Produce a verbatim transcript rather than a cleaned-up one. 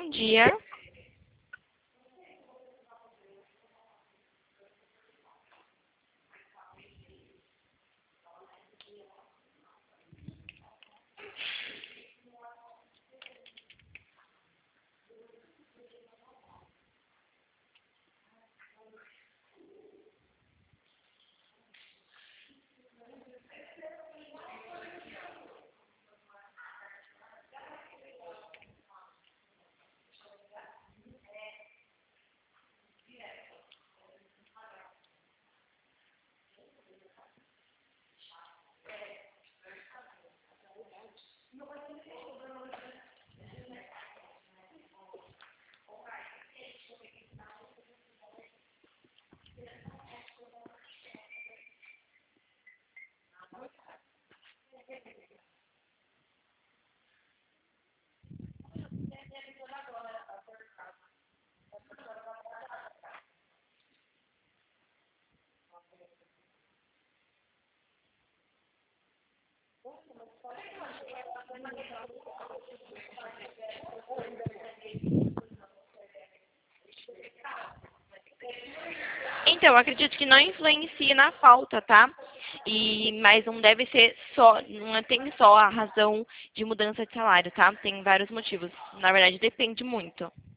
bom dia. Então, eu acredito que não influencia na pauta, tá? E, mas não deve ser só, não tem só a razão de mudança de salário, tá? Tem vários motivos. Na verdade, depende muito.